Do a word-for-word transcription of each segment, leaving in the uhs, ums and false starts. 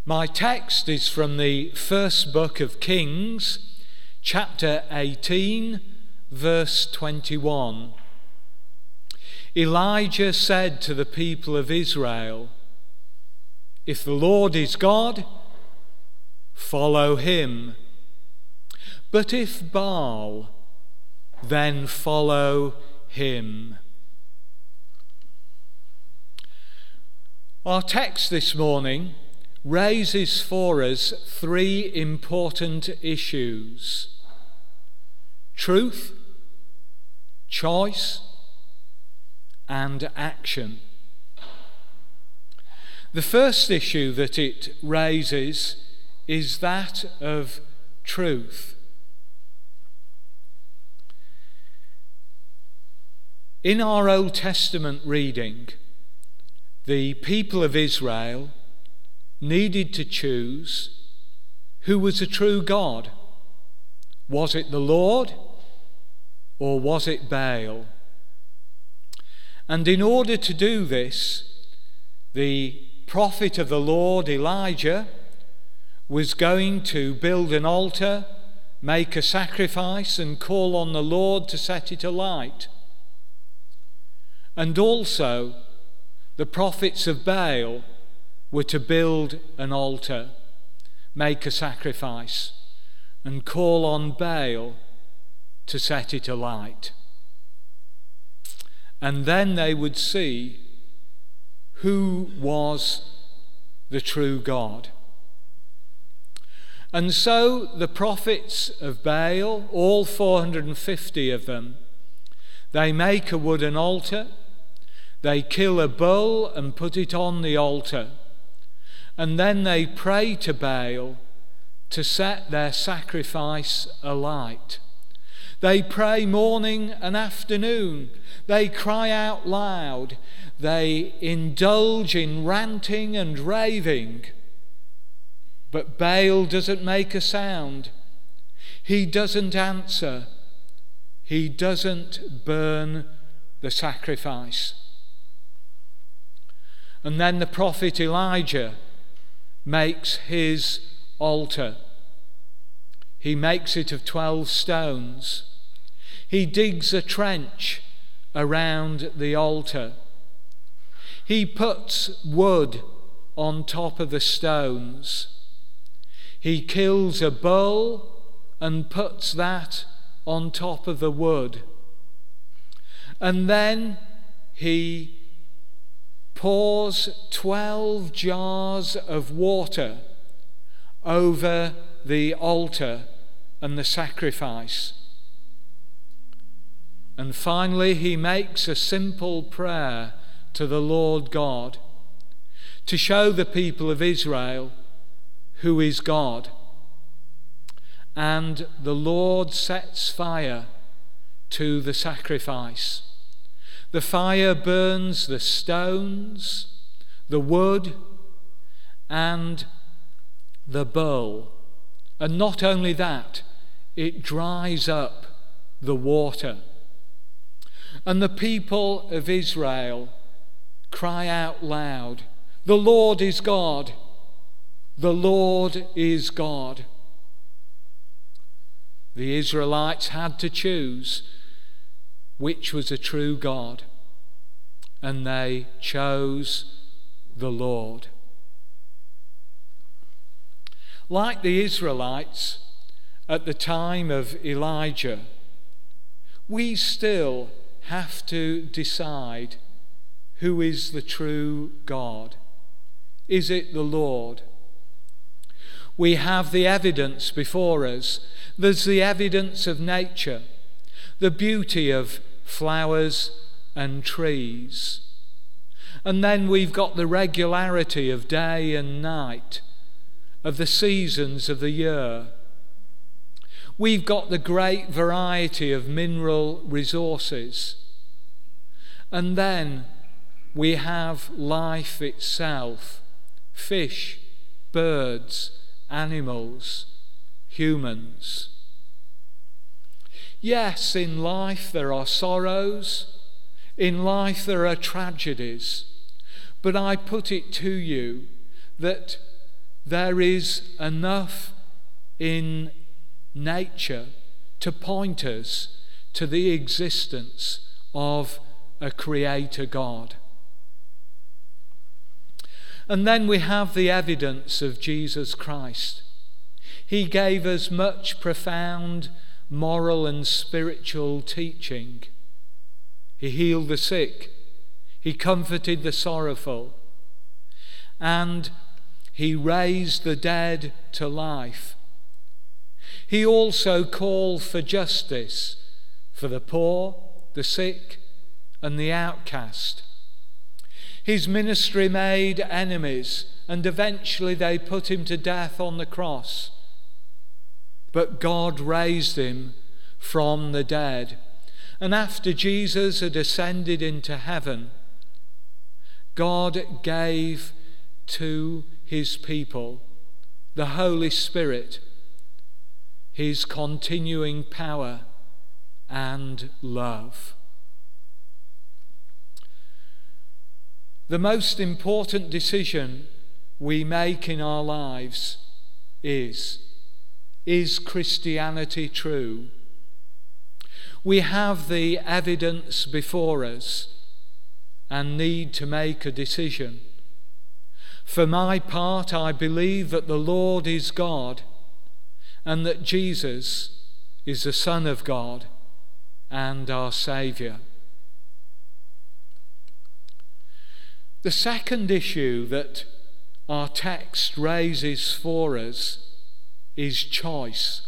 My text is from the first book of Kings, chapter eighteen, verse twenty-one. Elijah said to the people of Israel, "If the Lord is God, follow him. But if Baal, then follow him." Our text this morning raises for us three important issues: truth, choice, and action. The first issue that it raises is that of truth. In our Old Testament reading, the people of Israel needed to choose who was a true God. Was it the Lord or was it Baal? And in order to do this, the prophet of the Lord, Elijah, was going to build an altar, make a sacrifice, and call on the Lord to set it alight. And also, the prophets of Baal were to build an altar, make a sacrifice, and call on Baal to set it alight. And then they would see who was the true God. And so the prophets of Baal, all four hundred fifty of them, they make a wooden altar, they kill a bull and put it on the altar, and then they pray to Baal to set their sacrifice alight. They pray morning and afternoon. They cry out loud. They indulge in ranting and raving. But Baal doesn't make a sound. He doesn't answer. He doesn't burn the sacrifice. And then the prophet Elijah makes his altar. He makes it of twelve stones. He digs a trench around the altar. He puts wood on top of the stones. He kills a bull and puts that on top of the wood. And then he pours twelve jars of water over the altar and the sacrifice. And finally he makes a simple prayer to the Lord God to show the people of Israel who is God. And the Lord sets fire to the sacrifice. The fire burns the stones, the wood, and the bull. And not only that, it dries up the water. And the people of Israel cry out loud, "The Lord is God! The Lord is God!" The Israelites had to choose which was a true God, and they chose the Lord. Like the Israelites at the time of Elijah, we still have to decide who is the true God. Is it the Lord? We have the evidence before us. There's the evidence of nature, the beauty of flowers and trees. And then we've got the regularity of day and night, of the seasons of the year. We've got the great variety of mineral resources. And then we have life itself, fish, birds, animals, humans. Yes, in life there are sorrows, in life there are tragedies, but I put it to you that there is enough in nature to point us to the existence of a creator God. And then we have the evidence of Jesus Christ. He gave us much profound moral and spiritual teaching. He healed the sick. He comforted the sorrowful. And he raised the dead to life. He also called for justice for the poor, the sick, and the outcast. His ministry made enemies, and eventually they put him to death on the cross. But God raised him from the dead. And after Jesus had ascended into heaven, God gave to his people the Holy Spirit, his continuing power and love. The most important decision we make in our lives is, is Christianity true? We have the evidence before us and need to make a decision. For my part, I believe that the Lord is God and that Jesus is the Son of God and our Saviour. The second issue that our text raises for us is choice.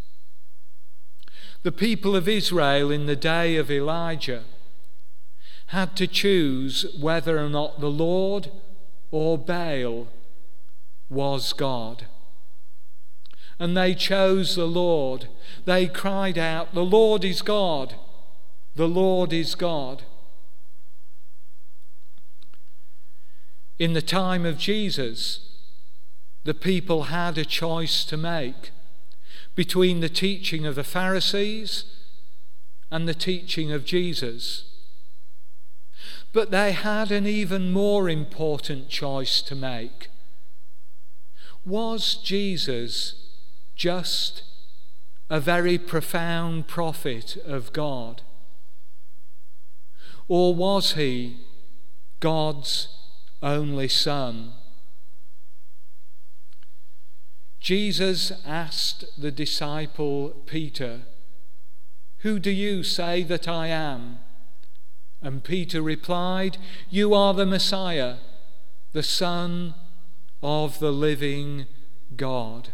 The people of Israel in the day of Elijah had to choose whether or not the Lord or Baal was God. And they chose the Lord. They cried out, "The Lord is God! The Lord is God!" In the time of Jesus, the people had a choice to make between the teaching of the Pharisees and the teaching of Jesus. But they had an even more important choice to make. Was Jesus just a very profound prophet of God? Or was he God's only Son? Jesus asked the disciple Peter, "Who do you say that I am?" And Peter replied, "You are the Messiah, the Son of the living God."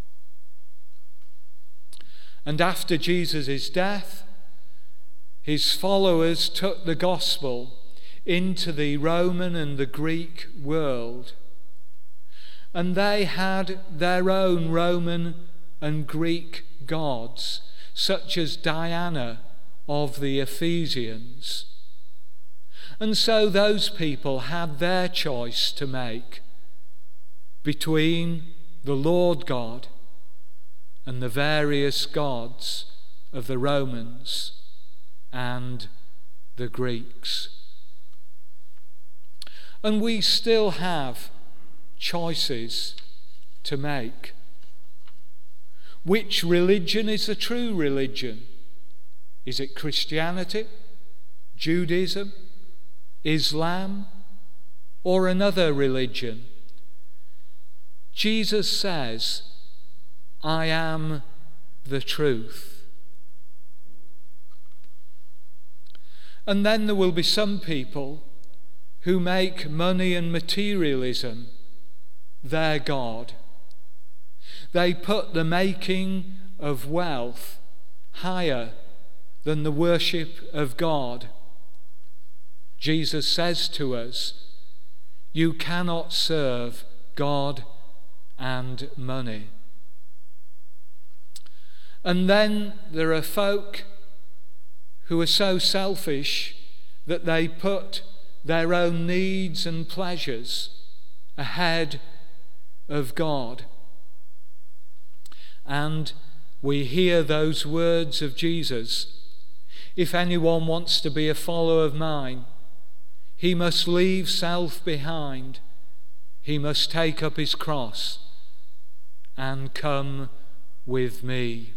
And after Jesus' death, his followers took the gospel into the Roman and the Greek world. And they had their own Roman and Greek gods, such as Diana of the Ephesians. And so those people had their choice to make between the Lord God and the various gods of the Romans and the Greeks. And we still have choices to make. Which religion is the true religion? Is it Christianity, Judaism, Islam, or another religion? Jesus says, "I am the truth." And then there will be some people who make money and materialism their God. They put the making of wealth higher than the worship of God. Jesus says to us, you cannot serve God and money. And then there are folk who are so selfish that they put their own needs and pleasures ahead of God. And we hear those words of Jesus, "If anyone wants to be a follower of mine, he must leave self behind. He must take up his cross and come with me.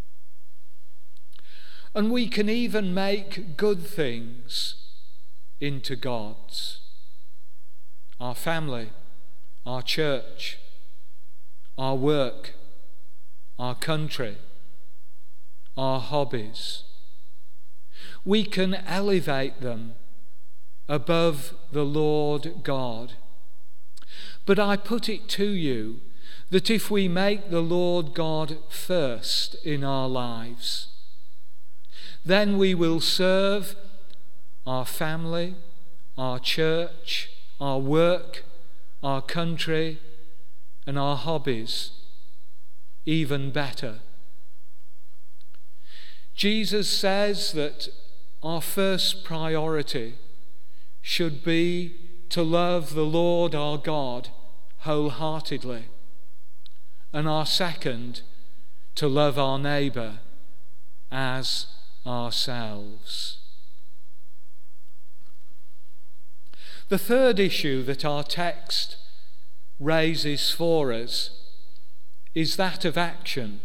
And we can even make good things into gods. Our family, our church, our work, our country, our hobbies. We can elevate them above the Lord God. But I put it to you that if we make the Lord God first in our lives, then we will serve our family, our church, our work, our country, and our hobbies even better. Jesus says that our first priority should be to love the Lord our God wholeheartedly, and our second, to love our neighbour as ourselves. The third issue that our text raises for us is that of action.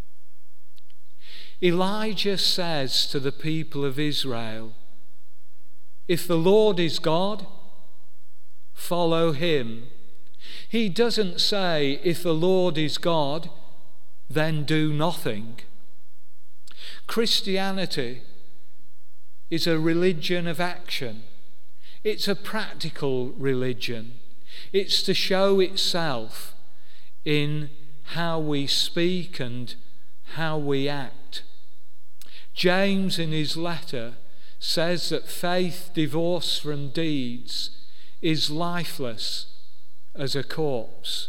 Elijah says to the people of Israel, if the Lord is God, follow him. He doesn't say, if the Lord is God, then do nothing. Christianity is a religion of action. It's a practical religion. It's to show itself in how we speak and how we act. James, in his letter, says that faith divorced from deeds is lifeless as a corpse.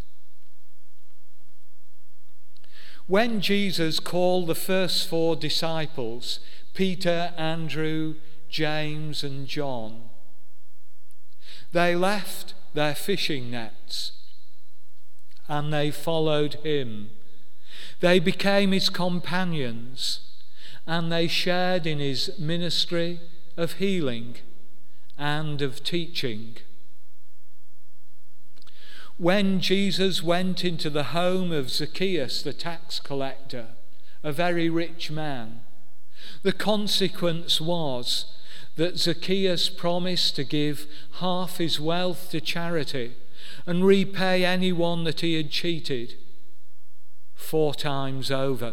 When Jesus called the first four disciples, Peter, Andrew, James, and John, they left their fishing nets and they followed him. They became his companions and they shared in his ministry of healing and of teaching. When Jesus went into the home of Zacchaeus, the tax collector, a very rich man, the consequence was that Zacchaeus promised to give half his wealth to charity and repay anyone that he had cheated four times over.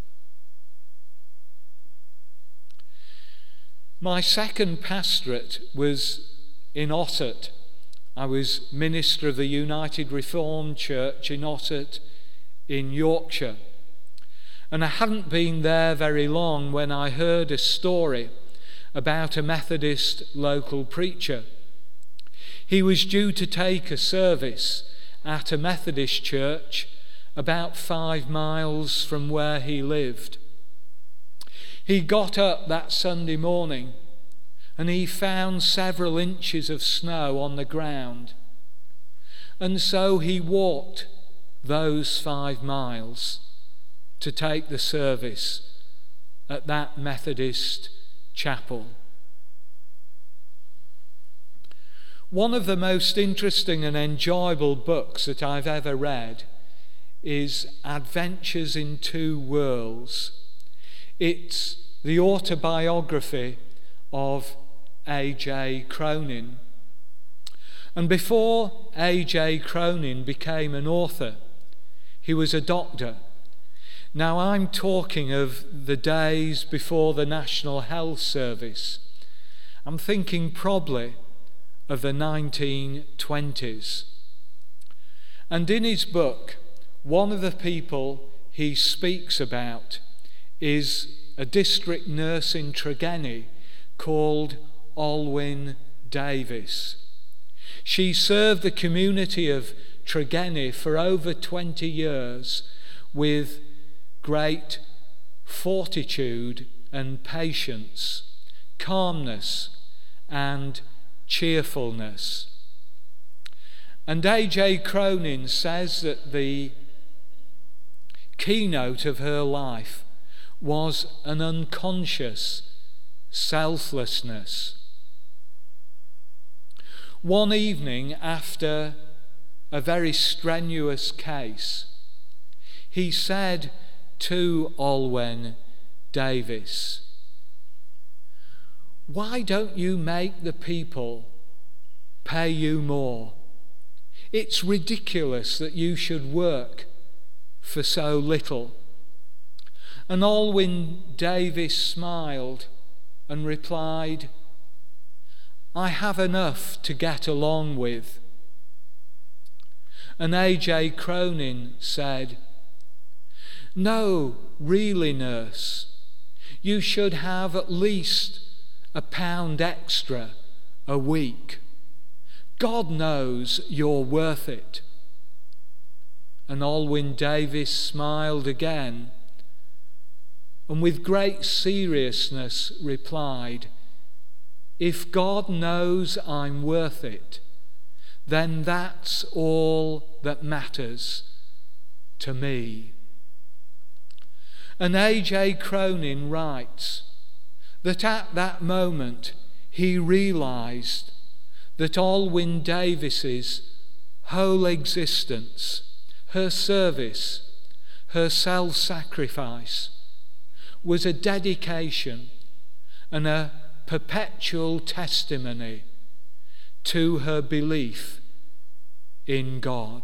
My second pastorate was in Ossett. I was minister of the United Reformed Church in Ossett in Yorkshire. And I hadn't been there very long when I heard a story about a Methodist local preacher. He was due to take a service at a Methodist church about five miles from where he lived. He got up that Sunday morning and he found several inches of snow on the ground. And so he walked those five miles to take the service at that Methodist chapel. One of the most interesting and enjoyable books that I've ever read is Adventures in Two Worlds. It's the autobiography of A J Cronin. And before A J Cronin became an author, he was a doctor. Now I'm talking of the days before the National Health Service. I'm thinking probably of the nineteen twenties. And in his book, one of the people he speaks about is a district nurse in Tregenny called Olwyn Davis. She served the community of Tregenny for over twenty years with great fortitude and patience, calmness and cheerfulness. And A J Cronin says that the keynote of her life was an unconscious selflessness. One evening after a very strenuous case, he said to Olwen Davis, "Why don't you make the people pay you more? It's ridiculous that you should work for so little." And Olwen Davis smiled and replied, "I have enough to get along with." And A J Cronin said, "No, really, nurse, you should have at least a pound extra a week. God knows you're worth it." And Olwen Davis smiled again and with great seriousness replied, "If God knows I'm worth it, then that's all that matters to me." And A J Cronin writes that at that moment he realised that Olwen Davis's whole existence, her service, her self-sacrifice, was a dedication and a perpetual testimony to her belief in God.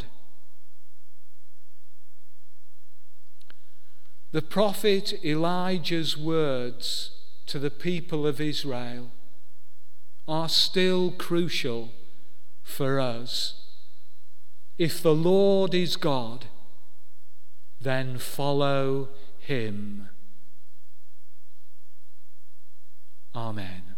The prophet Elijah's words to the people of Israel are still crucial for us. If the Lord is God, then follow him. Amen.